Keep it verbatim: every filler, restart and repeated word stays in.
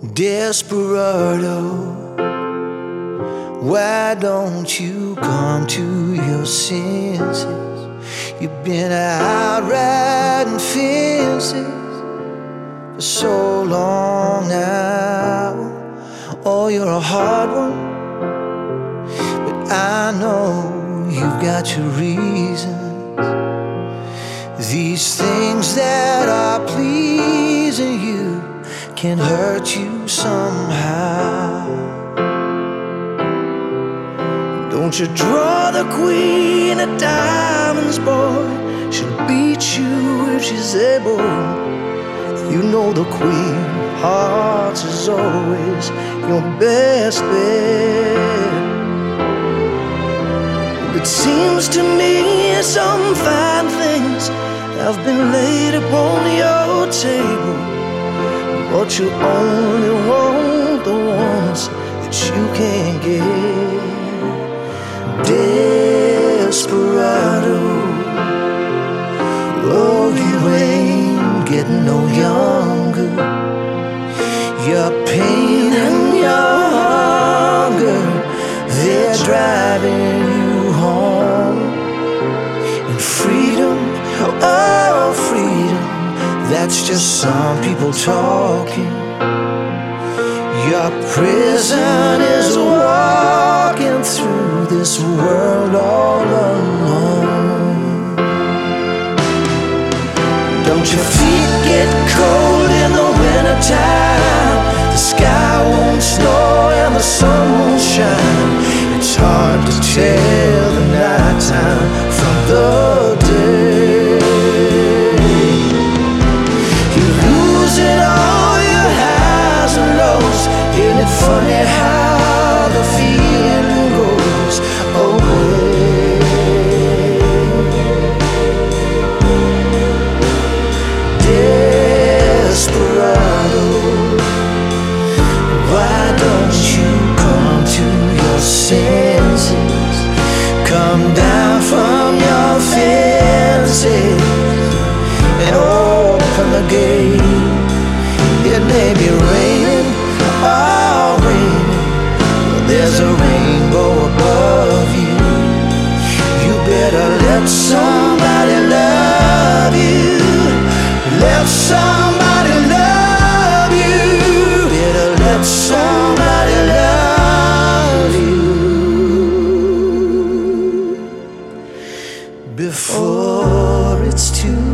Desperado, why don't you come to your senses? You've been out riding fences for so long now. Oh, you're a hard one, but I know you've got your reasons. These things that are pleasing you can hurt you somehow. Don't you draw the queen of diamonds, boy. She'll beat you if she's able. You know the queen of hearts is always your best bet. It seems to me some fine things have been laid upon your table, but you only want the ones that you can't get. Desperado, oh, you ain't getting no younger. Your pain and your hunger, they're driving you home. And freedom, oh freedom, that's just some people talking. Your prison is walking through this world all alone. Don't your feet get cold in the wintertime? The sky won't snow and the sun won't shine. It's hard to tell the nighttime from the day. You're losing all your highs and lows. Isn't it funny how the feeling goes away? Desperado, why don't you come to your senses? Come down from your fences and open the gate. It may be raining, oh raining, but there's a rainbow above you. You better let somebody love you. Let somebody love you. Better let somebody love you before it's too